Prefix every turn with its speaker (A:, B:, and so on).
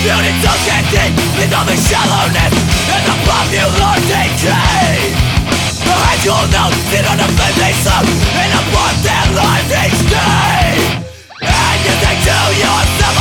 A: Beauty intoxicated with all the shallowness and the popular decay. And you'll know sit on a flame they slow and upon their lives each day. And you think to yourself,